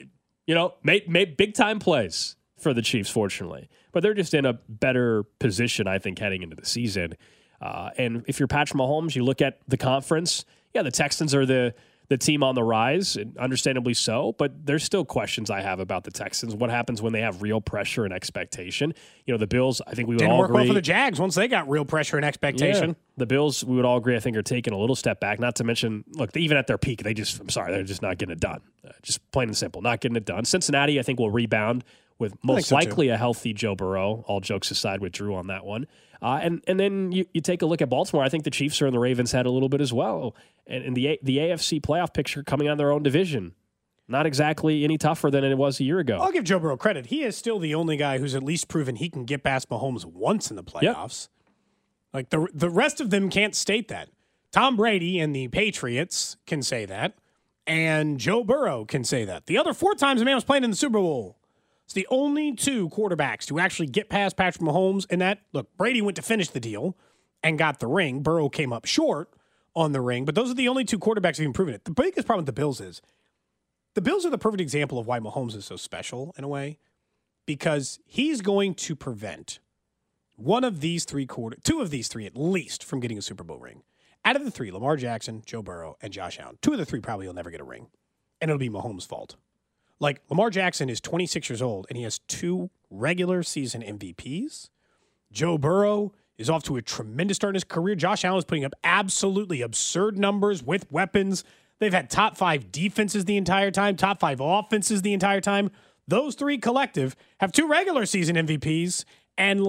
S10: made big-time plays for the Chiefs, fortunately. But they're just in a better position, I think, heading into the season. And if you're Patrick Mahomes, you look at the conference, the Texans are the team on the rise, and understandably so, but there's still questions I have about the Texans. What happens when they have real pressure and expectation? The Bills, I think we would
S11: Didn't
S10: all
S11: work
S10: agree.
S11: well for the Jags once they got real pressure and expectation.
S10: Yeah. The Bills, we would all agree, I think, are taking a little step back. Not to mention, look, even at their peak, they're just not getting it done. Just plain and simple, not getting it done. Cincinnati, I think, will rebound with most likely a healthy Joe Burrow. All jokes aside with Drew on that one. And then you take a look at Baltimore. I think the Chiefs are in the Ravens' head a little bit as well. And the AFC playoff picture coming on their own division, not exactly any tougher than it was a year ago.
S11: I'll give Joe Burrow credit. He is still the only guy who's at least proven he can get past Mahomes once in the playoffs. Like the rest of them can't state that. Tom Brady and the Patriots can say that, and Joe Burrow can say that. The other 4 times the man was playing in the Super Bowl. It's the only 2 quarterbacks to actually get past Patrick Mahomes in that. Look, Brady went to finish the deal and got the ring. Burrow came up short on the ring, but those are the only 2 quarterbacks who've proven it. The biggest problem with the Bills is the Bills are the perfect example of why Mahomes is so special in a way, because he's going to prevent 2 of these 3 at least from getting a Super Bowl ring. Out of the 3, Lamar Jackson, Joe Burrow, and Josh Allen, 2 of the 3 probably will never get a ring, and it'll be Mahomes' fault. Like, Lamar Jackson is 26 years old, and he has 2 regular season MVPs. Joe Burrow is off to a tremendous start in his career. Josh Allen is putting up absolutely absurd numbers with weapons. They've had top 5 defenses the entire time, top 5 offenses the entire time. Those 3 collective have 2 regular season MVPs and,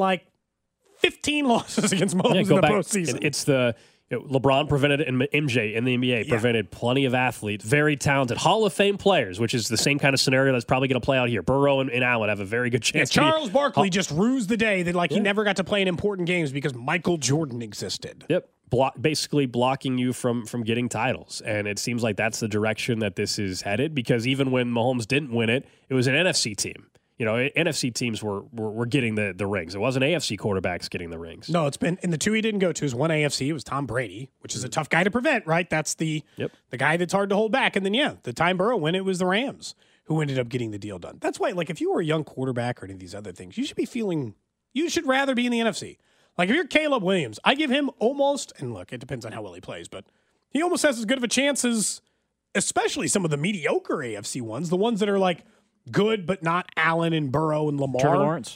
S11: 15 losses against Mahomes in the postseason.
S10: It's the... LeBron prevented it, and MJ in the NBA prevented plenty of athletes, very talented Hall of Fame players, which is the same kind of scenario that's probably going to play out here. Burrow and Allen have a very good chance.
S11: Charles Barkley just rused the day that he never got to play in important games because Michael Jordan existed.
S10: Yep, basically blocking you from getting titles, and it seems like that's the direction that this is headed. Because even when Mahomes didn't win it, it was an NFC team. NFC teams were getting the rings. It wasn't AFC quarterbacks getting the rings.
S11: No, it's been, and the 2 he didn't go to is one AFC. It was Tom Brady, which is a tough guy to prevent, right? That's the guy that's hard to hold back. And then, the time Burrow went, it was the Rams who ended up getting the deal done. That's why, if you were a young quarterback or any of these other things, you should rather be in the NFC. Like, if you're Caleb Williams, I give him almost, and look, it depends on how well he plays, but he almost has as good of a chance as, especially some of the mediocre AFC ones, the ones that are good, but not Allen and Burrow and Lamar.
S12: Trevor Lawrence.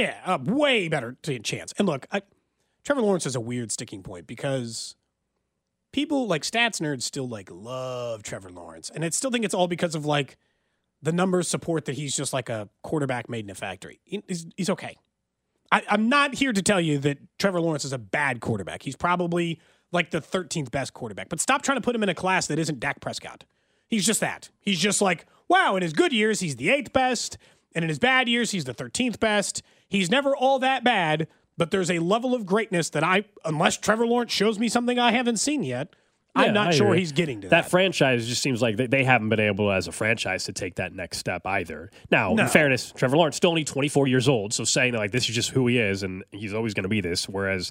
S11: Way better chance. And look, Trevor Lawrence is a weird sticking point because people stats nerds still love Trevor Lawrence. And I still think it's all because of the numbers support that he's just a quarterback made in a factory. He's okay. I'm not here to tell you that Trevor Lawrence is a bad quarterback. He's probably the 13th best quarterback. But stop trying to put him in a class that isn't Dak Prescott. He's just that. He's just wow, in his good years, he's the 8th best, and in his bad years, he's the 13th best. He's never all that bad, but there's a level of greatness that unless Trevor Lawrence shows me something I haven't seen yet, I'm not sure he's getting to that.
S10: That franchise just seems like they haven't been able as a franchise to take that next step either. Now, in fairness, Trevor Lawrence still only 24 years old, so saying that this is just who he is and he's always going to be this, whereas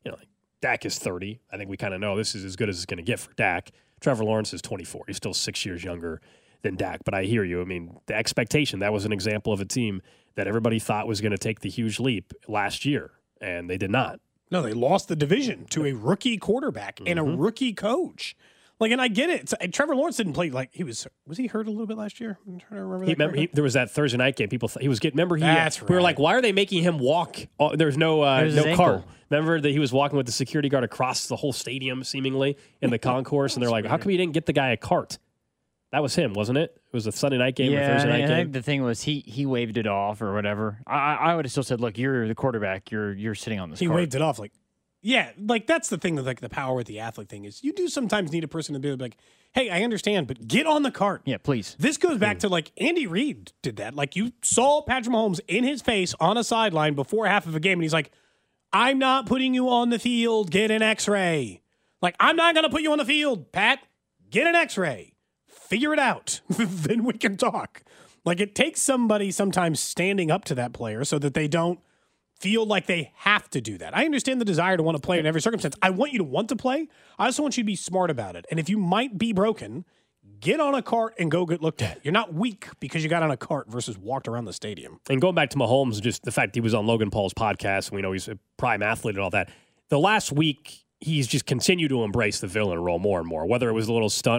S10: Dak is 30. I think we kind of know this is as good as it's going to get for Dak. Trevor Lawrence is 24. He's still 6 years younger than Dak. But I hear you. I mean, the expectation, that was an example of a team that everybody thought was going to take the huge leap last year, and they did not.
S11: No, they lost the division to a rookie quarterback and a rookie coach. And I get it. Trevor Lawrence didn't play was he hurt a little bit last year? I'm trying to remember that.
S10: There was that Thursday night game. People thought he was getting. Remember,
S11: That's
S10: we were like, why are they making him walk? There's no cart. Remember that he was walking with the security guard across the whole stadium, seemingly in the concourse, and they're like, how come you didn't get the guy a cart? That was him, wasn't it? It was a Sunday night game or Thursday night
S12: I
S10: game.
S12: think the thing was he waved it off or whatever. I would have still said, look, you're the quarterback. You're sitting on this
S11: He
S12: cart.
S11: waved it off like, yeah, like that's the thing with like the power with the athlete thing is you do sometimes need a person to be like, hey, I understand, but get on the cart.
S12: Yeah, please.
S11: This goes back to like Andy Reid did that. Like you saw Patrick Mahomes in his face on a sideline before half of a game, and he's like, I'm not putting you on the field. Get an X-ray. Like, I'm not going to put you on the field, Pat. Get an X-ray. Figure it out. Then we can talk. Like, it takes somebody sometimes standing up to that player so that they don't feel like they have to do that. I understand the desire to want to play in every circumstance. I want you to want to play. I also want you to be smart about it. And if you might be broken, get on a cart and go get looked at. You're not weak because you got on a cart versus walked around the stadium.
S10: And going back to Mahomes, just the fact he was on Logan Paul's podcast, and we know he's a prime athlete and all that. The last week, he's just continued to embrace the villain role more and more, whether it was a little stunt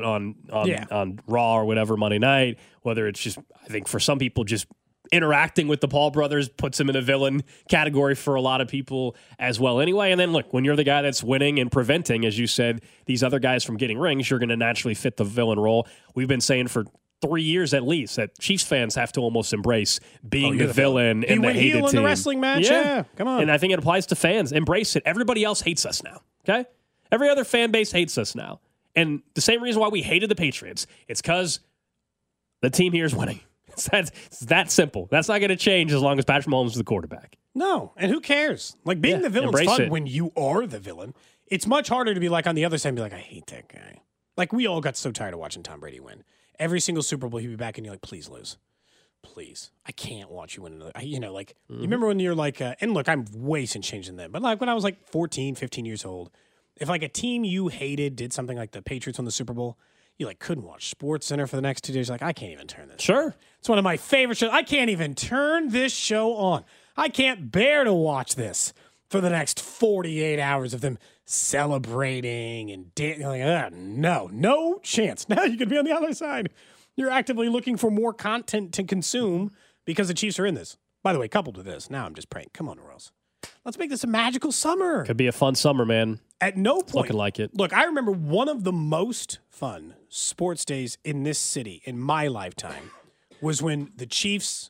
S10: on Raw or whatever Monday night, whether it's just, I think for some people, just interacting with the Paul brothers puts him in a villain category for a lot of people as well anyway. And then look, when you're the guy that's winning and preventing, as you said, these other guys from getting rings, you're going to naturally fit the villain role. We've been saying for 3 years at least that Chiefs fans have to almost embrace being the villain and the hated
S11: heel
S10: team.
S11: in the wrestling match. Yeah, come on.
S10: And I think it applies to fans. Embrace it. Everybody else hates us now. Okay? Every other fan base hates us now. And the same reason why we hated the Patriots, it's because the team here is winning. It's that simple. That's not going to change as long as Patrick Mahomes is the quarterback.
S11: No, and who cares? Like, being the villain's fun when you are the villain. It's much harder to be like on the other side and be like, I hate that guy. Like, we all got so tired of watching Tom Brady win. Every single Super Bowl, he'd be back and you're like, please lose. Please. I can't watch you win another. You remember when you're like, and look, I'm way since changing them, but like when I was like 14, 15 years old, if like a team you hated did something like the Patriots won the Super Bowl, you like couldn't watch Sports Center for the next 2 days. Like, I can't even turn this.
S10: Sure.
S11: It's one of my favorite shows. I can't even turn this show on. I can't bear to watch this for the next 48 hours of them celebrating and dancing. Like, no chance. Now you could be on the other side. You're actively looking for more content to consume because the Chiefs are in this. By the way, coupled with this, now I'm just praying. Come on, Royals. Let's make this a magical summer.
S10: Could be a fun summer, man.
S11: At no point.
S10: Looking like it.
S11: Look, I remember one of the most fun sports days in this city in my lifetime was when the Chiefs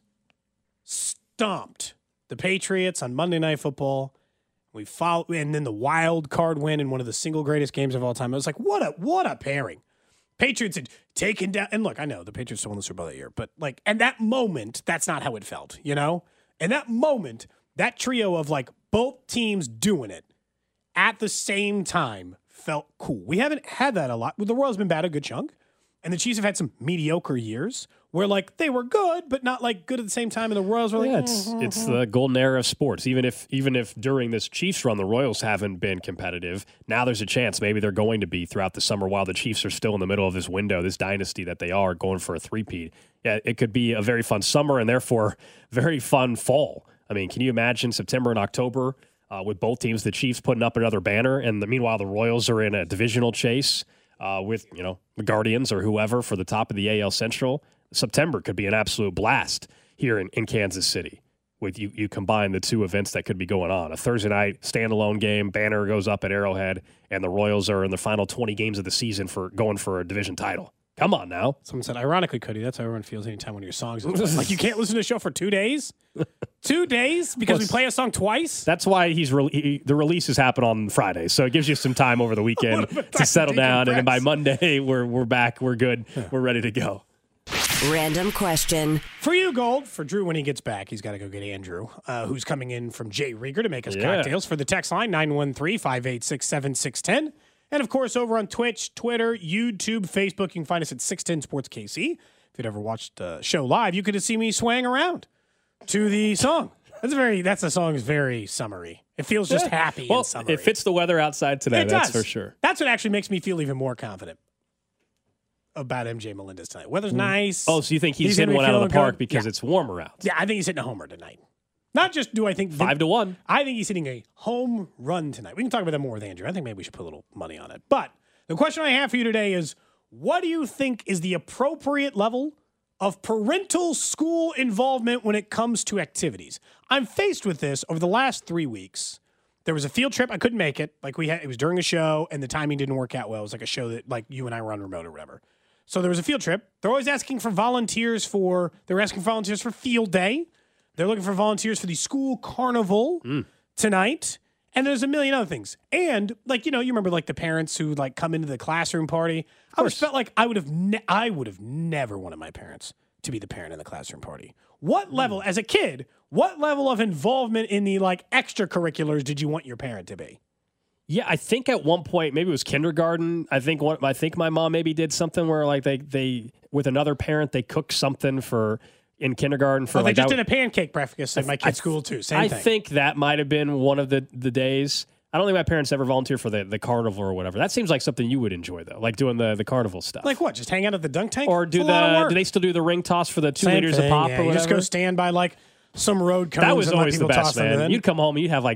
S11: stomped the Patriots on Monday Night Football. We followed, and then the wild card win in one of the single greatest games of all time. I was like, what a pairing. Patriots had taken down, and look, I know the Patriots still won the Super Bowl that year, but like, and that moment, that's not how it felt, you know? And that moment, that trio of like both teams doing it at the same time felt cool. We haven't had that a lot. The Royals have been bad a good chunk, and the Chiefs have had some mediocre years where like they were good, but not like good at the same time. And the Royals were like,
S10: it's the golden era of sports. Even if during this Chiefs run the Royals haven't been competitive, now there's a chance maybe they're going to be throughout the summer while the Chiefs are still in the middle of this window, this dynasty that they are going for a three-peat. Yeah, it could be a very fun summer and therefore very fun fall. I mean, can you imagine September and October with both teams, the Chiefs putting up another banner, and meanwhile the Royals are in a divisional chase with the Guardians or whoever for the top of the AL Central? September could be an absolute blast here in Kansas City. With you combine the two events that could be going on. A Thursday night standalone game, banner goes up at Arrowhead, and the Royals are in the final 20 games of the season for going for a division title. Come on now.
S11: Someone said, ironically, Cody, that's how everyone feels anytime one of your songs is like, you can't listen to the show for 2 days? 2 days? Because we play a song twice?
S10: That's why the releases happen on Friday. So it gives you some time over the weekend to settle down. And then by Monday, we're back. We're good. We're ready to go.
S8: Random question.
S11: For you, Gold. For Drew, when he gets back, he's got to go get Andrew, who's coming in from Jay Rieger to make us cocktails. For the text line, 913-586-7610. And, of course, over on Twitch, Twitter, YouTube, Facebook, you can find us at 610 Sports KC. If you'd ever watched the show live, you could have seen me swaying around to the song. That song is very summery. It feels just happy and summery.
S10: It fits the weather outside today, that's for sure.
S11: That's what actually makes me feel even more confident about MJ Melendez tonight. Weather's nice.
S10: Oh, so you think he's hitting one out of the park because it's warmer out?
S11: Yeah, I think he's hitting a homer tonight. Not just do I think
S10: 5-1.
S11: I think he's hitting a home run tonight. We can talk about that more with Andrew. I think maybe we should put a little money on it. But the question I have for you today is, what do you think is the appropriate level of parental school involvement when it comes to activities? I'm faced with this over the last 3 weeks. There was a field trip. I couldn't make it. It was during a show, and the timing didn't work out well. It was like a show that like you and I were on remote or whatever. So there was a field trip. They're always asking for volunteers for field day. They're looking for volunteers for the school carnival tonight. And there's a million other things. And you remember the parents who come into the classroom party. I always felt like I would have never wanted my parents to be the parent in the classroom party. What level, as a kid, what level of involvement in the extracurriculars did you want your parent to be?
S10: Yeah, I think at one point, maybe it was kindergarten. I think my mom maybe did something where they with another parent, they cooked something in kindergarten for
S11: they just did a pancake breakfast at my kid's school too. Same thing.
S10: I think that might have been one of the days. I don't think my parents ever volunteered for the carnival or whatever. That seems like something you would enjoy though, like doing the carnival stuff.
S11: Like what? Just hang out at the dunk tank?
S10: Or do they still do the ring toss for the 2 liters of pop or whatever?
S11: You just go stand by some road cones.
S10: That was
S11: and
S10: always
S11: let
S10: the
S11: people
S10: best,
S11: toss
S10: man.
S11: them in.
S10: You'd come home and you'd have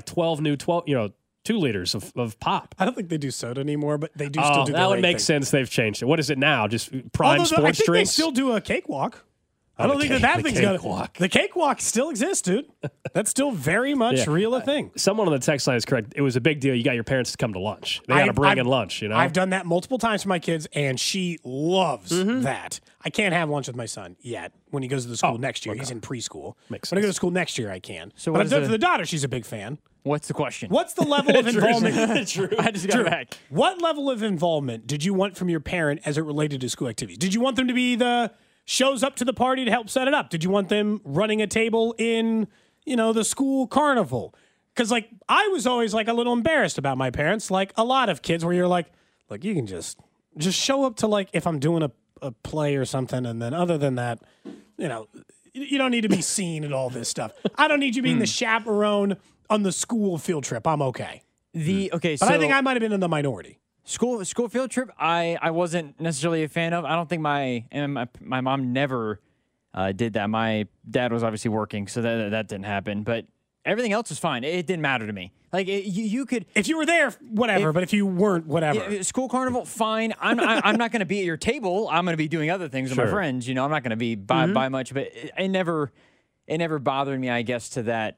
S10: 2 liters of pop.
S11: I don't think they do soda anymore, but they do still do
S10: that would make sense. They've changed it. What is it now? Just prime sports
S11: I think
S10: drinks?
S11: They still do a cakewalk. I don't think that thing's got it. The cakewalk still exists, dude. That's still very much real a thing.
S10: Someone on the text line is correct. It was a big deal. You got your parents to come to lunch. They got to bring in lunch,
S11: I've done that multiple times for my kids, and she loves that. I can't have lunch with my son yet when he goes to the school next year. He's in preschool.
S10: Makes
S11: when I go
S10: sense.
S11: to school next year, I can.
S12: So
S11: but I've done it for the daughter. She's a big fan.
S12: What's the question?
S11: What's the level of involvement?
S12: I just got back.
S11: What level of involvement did you want from your parent as it related to school activities? Did you want them to be the shows up to the party to help set it up? Did you want them running a table in, the school carnival? Because, I was always, a little embarrassed about my parents, like a lot of kids, where you're like, look, you can just show up to, if I'm doing a play or something, and then other than that, you don't need to be seen and all this stuff. I don't need you being the chaperone on the school field trip. I'm okay. But I think I might have been in the minority.
S12: School field trip, I wasn't necessarily a fan of. I don't think my mom never did that. My dad was obviously working, so that didn't happen. But everything else was fine. It didn't matter to me. You could,
S11: if you were there, whatever. But if you weren't, whatever.
S12: School carnival, fine. I'm not going to be at your table. I'm going to be doing other things with my friends. I'm not going to be by much. But it never bothered me, I guess, to that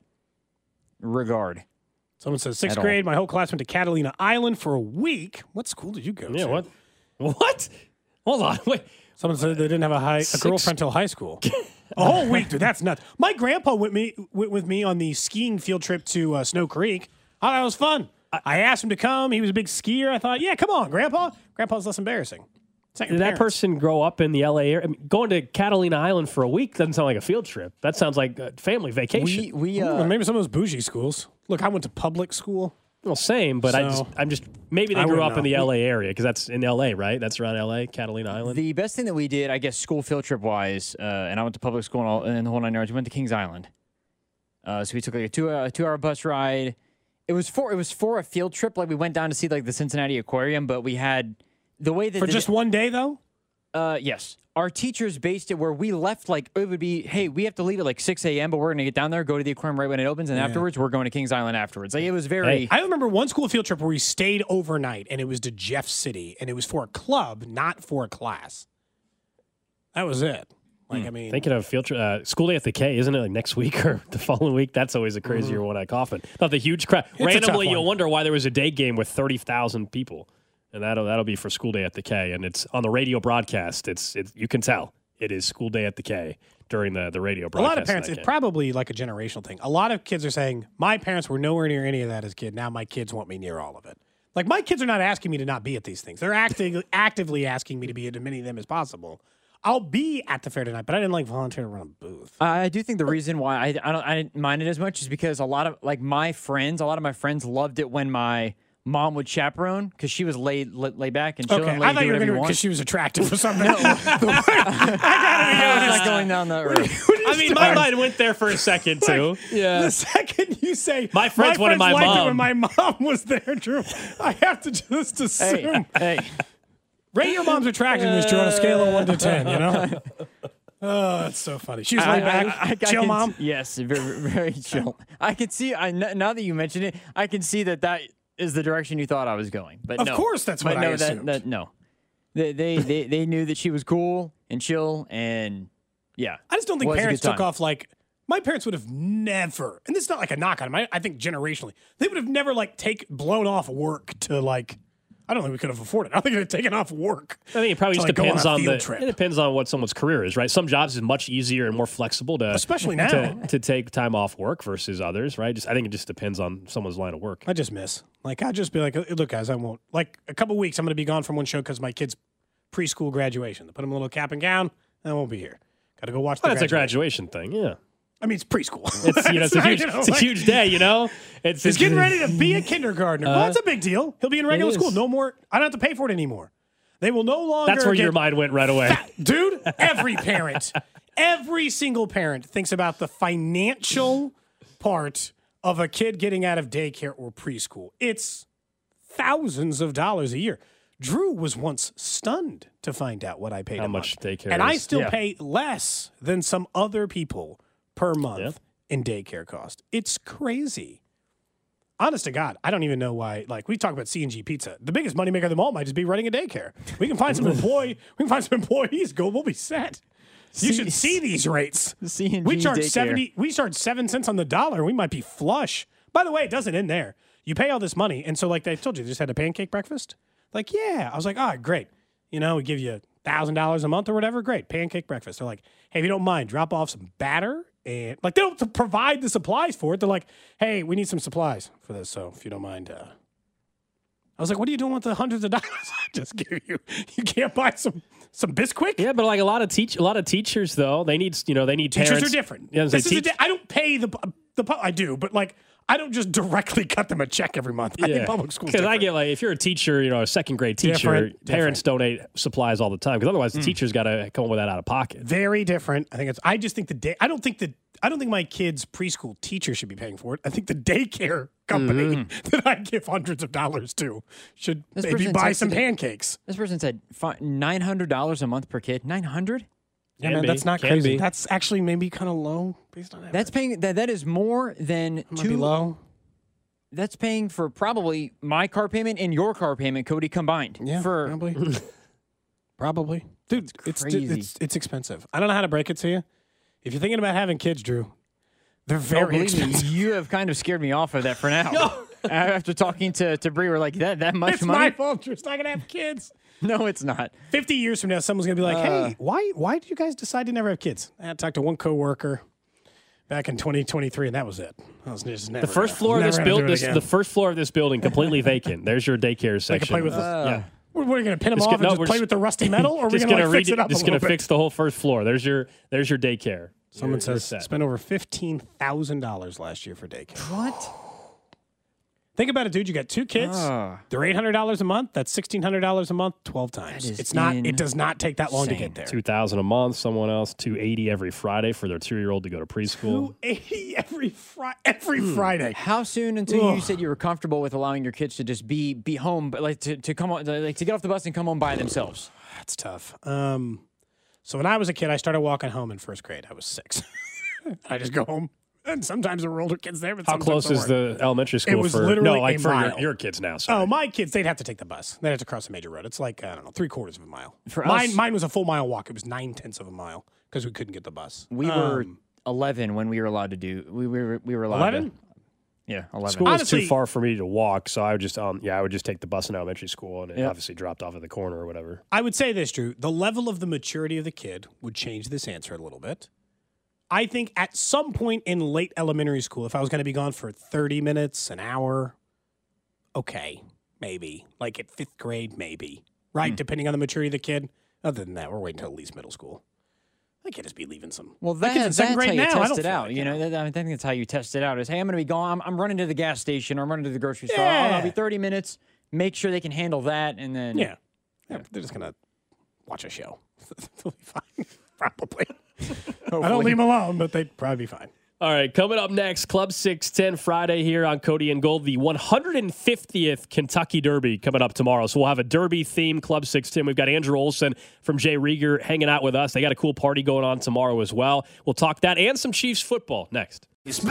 S12: regard.
S11: Someone says, 6th grade, my whole class went to Catalina Island for a week. What school did you go to?
S10: Yeah, what? What? Hold on, wait.
S11: Someone said they didn't have a girlfriend till high school. A whole week, dude. That's nuts. My grandpa went with me on the skiing field trip to Snow Creek. I thought it was fun. I asked him to come. He was a big skier. I thought, yeah, come on, Grandpa. Grandpa's less embarrassing.
S10: Did that person grow up in the LA area? I mean, going to Catalina Island for a week doesn't sound like a field trip. That sounds like a family vacation.
S11: Maybe some of those bougie schools. Look, I went to public school.
S10: Well, same, but I'm just maybe they grew up in the LA area because that's in LA, right? That's around LA, Catalina Island.
S12: The best thing that we did, I guess, school field trip wise, and I went to public school and the whole 9 yards. We went to Kings Island. So we took a 2-hour bus ride. It was for a field trip. We went down to see the Cincinnati Aquarium, but we had the way that
S11: for just one day though.
S12: Yes. Our teachers based it where we left, it would be, hey, we have to leave at 6 a.m., but we're going to get down there, go to the aquarium right when it opens, and afterwards, we're going to Kings Island afterwards. It was very...
S11: I remember one school field trip where we stayed overnight, and it was to Jeff City, and it was for a club, not for a class. That was it. I mean...
S10: Thinking of field trip, school day at the K, isn't it next week or the following week? That's always a crazier one, I cough. Not the huge crowd. Randomly, you'll wonder why there was a day game with 30,000 people. And that'll be for school day at the K, and it's on the radio broadcast. It's you can tell it is school day at the K during the radio broadcast.
S11: A lot of parents, it's probably a generational thing. A lot of kids are saying, my parents were nowhere near any of that as a kid. Now my kids want me near all of it. My kids are not asking me to not be at these things. They're actively asking me to be at as many of them as possible. I'll be at the fair tonight, but I didn't volunteer to run a booth.
S12: I do think the reason why I didn't mind it as much is because a lot of my friends loved it when my mom would chaperone because she was laid back and chilling.
S11: Okay, I thought you were going to because she was attractive or something.
S12: I gotta be honest. Not going down that road.
S10: I mean, my mind went there for a second too.
S11: The second you say
S10: my friends wanted my mom
S11: when my mom was there, Drew, I have to just assume.
S12: Hey.
S11: Rate your mom's attractiveness, Drew, on a scale of 1 to 10. Oh, that's so funny. She was laid back. Chill, mom.
S12: Yes, very, very chill. I can see. Now that you mention it, I can see that is the direction you thought I was going. But
S11: of course, that's what I assumed.
S12: No, they knew that she was cool and chill, and yeah.
S11: I just don't think parents took off my parents would have never, and this is not a knock on them. I think generationally, they would have never blown off work to I don't think we could have afforded it. I think it had taken off work.
S10: I think it probably just
S11: to, like, go
S10: depends
S11: on a
S10: on
S11: field
S10: the.
S11: trip.
S10: It depends on what someone's career is, right? Some jobs is much easier and more flexible to,
S11: especially now,
S10: to take time off work versus others, right? I think it just depends on someone's line of work.
S11: I just miss. Like, I'd just be like, look, guys, I won't. Like, a couple weeks, I'm going to be gone from one show because my kid's preschool graduation. They put him in a little cap and gown, and I won't be here. Got to go watch the
S10: That's a graduation thing, yeah.
S11: I mean, it's preschool.
S10: It's a huge day, you know?
S11: He's getting ready to be a kindergartner. Well, that's a big deal. He'll be in regular
S10: It
S11: school.
S10: is.
S11: No more. I don't have to pay for it anymore. They will no longer.
S10: That's where your mind went right away.
S11: Dude, every parent, every single parent thinks about the financial part of a kid getting out of daycare or preschool. It's thousands of dollars a year. Drew was once stunned to find out what I paid
S10: How
S11: a
S10: much
S11: month.
S10: daycare
S11: And I
S10: is.
S11: still
S10: Yeah.
S11: pay less than some other people per month in daycare cost. It's crazy. Honest to God, I don't even know why. Like, we talk about C&G Pizza. The biggest moneymaker of them all might just be running a daycare. We can find some employees. We'll be set. You should see these rates.
S12: C&G
S11: We charge
S12: daycare.
S11: We charge 7 cents on the dollar. We might be flush. By the way, it doesn't end there. You pay all this money, and so like they told you, they just had a pancake breakfast. Like, yeah, I was like, oh, great. You know, we give you $1,000 a month or whatever. Great, pancake breakfast. They're like, hey, if you don't mind, drop off some batter. And like, they don't provide the supplies for it. They're like, hey, we need some supplies for this. So if you don't mind, I was like, what are you doing with the hundreds of dollars I just gave you? You can't buy some Bisquick?
S10: Yeah, but like a lot of teachers though, they need
S11: Teachers
S10: parents.
S11: are different.
S10: Yeah,
S11: I don't pay I do, but like, I don't just directly cut them a check every month. I think public school.
S10: Because I get like, if you're a teacher, a second grade teacher, parents donate supplies all the time. Because otherwise, the teacher's got to come up with that out of pocket.
S11: Very different. I just think I don't think my kid's preschool teacher should be paying for it. I think the daycare company that I give hundreds of dollars to should maybe buy some pancakes.
S12: This person said $900 a month per kid. $900?
S11: Yeah, man, that's not crazy. That's actually maybe kind of low based on that.
S12: That's paying. That is more than
S11: Might be low.
S12: That's paying for probably my car payment and your car payment, Cody, combined.
S11: Yeah, probably. Probably, dude. It's expensive. I don't know how to break it to you. If you're thinking about having kids, Drew, they're very expensive.
S12: You have kind of scared me off of that for now.
S11: No.
S12: After talking to Bree, we're like, that much
S11: It's
S12: money?
S11: my fault. Drew's not gonna have kids.
S12: No, it's not.
S11: 50 years from now, someone's going to be like, hey, why did you guys decide to never have kids? I talked to one coworker back in 2023, and that was it. I was just never
S10: The first floor of this building, the first floor of this building, completely vacant. There's your daycare section.
S11: Play with What are we going to pin them off and just play with the rusty metal, or are we going to fix it up a
S10: Just
S11: little
S10: going to
S11: bit?
S10: fix the whole first floor. There's your daycare.
S11: Someone
S10: You're
S11: says
S10: set.
S11: spent over $15,000 last year for daycare.
S12: What?
S11: Think about it, dude. You got 2 kids. They're $800 a month. That's $1,600 a month, 12 times. It does not take that long to get there.
S10: $2,000 a month. Someone else $280 every Friday for their 2-year-old to go to preschool.
S11: $280 every Friday.
S12: How soon until you said you were comfortable with allowing your kids to just be home, but like to come on, like to get off the bus and come home by themselves?
S11: That's tough. So when I was a kid, I started walking home in first grade. I was 6. I just go home. And sometimes there were older kids there. But
S10: How close is the elementary school?
S11: It was literally
S10: like
S11: a
S10: for
S11: mile.
S10: your kids now. Sorry.
S11: Oh, my kids, they'd have to take the bus. They'd have to cross a major road. It's like, I don't know, 3/4 of a mile.
S12: For
S11: mine was a full mile walk. It was 9/10 of a mile because we couldn't get the bus.
S12: We were 11 when we were allowed to do. We were allowed
S11: 11?
S12: to. Yeah, 11.
S10: School was
S11: Honestly-
S10: too far for me to walk, so I would just I would just take the bus in elementary school, and it obviously dropped off at the corner or whatever.
S11: I would say this, Drew. The level of the maturity of the kid would change this answer a little bit. I think at some point in late elementary school, if I was going to be gone for 30 minutes, an hour, okay, maybe. Like at 5th grade, maybe. Right? Depending on the maturity of the kid. Other than that, we're waiting until at least middle school. I can't just be leaving some.
S12: Well,
S11: My kid's in
S12: that's
S11: second
S12: how
S11: grade
S12: you
S11: now. I
S12: test
S11: don't
S12: it
S11: feel
S12: out.
S11: like
S12: You know, I think that's how you test it out. Is, hey, I'm going to be gone. I'm running to the gas station, or I'm running to the grocery store.
S11: Yeah.
S12: Oh, I'll be 30 minutes. Make sure they can handle that, and then
S11: Yeah. They're just going to watch a show. They'll be fine. Probably. I don't leave them alone, but they'd probably be fine.
S10: All right, coming up next, Club 610 Friday here on Cody and Gold, the 150th Kentucky Derby coming up tomorrow. So we'll have a Derby-themed Club 610. We've got Andrew Olson from Jay Rieger hanging out with us. They got a cool party going on tomorrow as well. We'll talk that and some Chiefs football next.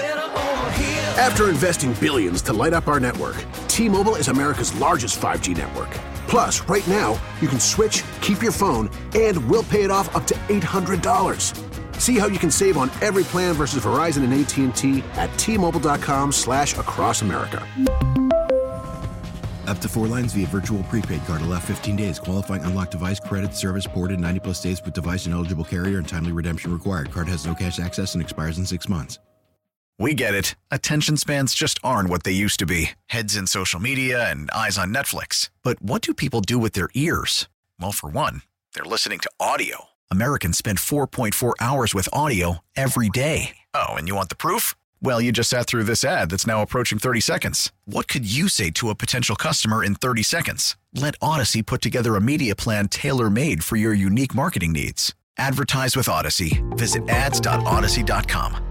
S5: After investing billions to light up our network, T-Mobile is America's largest 5G network. Plus, right now, you can switch, keep your phone, and we'll pay it off up to $800. See how you can save on every plan versus Verizon and AT&T at T-Mobile.com/across America.
S6: Up to 4 lines via virtual prepaid card. Allow 15 days. Qualifying unlocked device credit service ported 90+ days with device and eligible carrier and timely redemption required. Card has no cash access and expires in 6 months.
S13: We get it. Attention spans just aren't what they used to be. Heads in social media and eyes on Netflix. But what do people do with their ears? Well, for one, they're listening to audio. Americans spend 4.4 hours with audio every day. Oh, and you want the proof? Well, you just sat through this ad that's now approaching 30 seconds. What could you say to a potential customer in 30 seconds? Let Odyssey put together a media plan tailor-made for your unique marketing needs. Advertise with Odyssey. Visit ads.odyssey.com.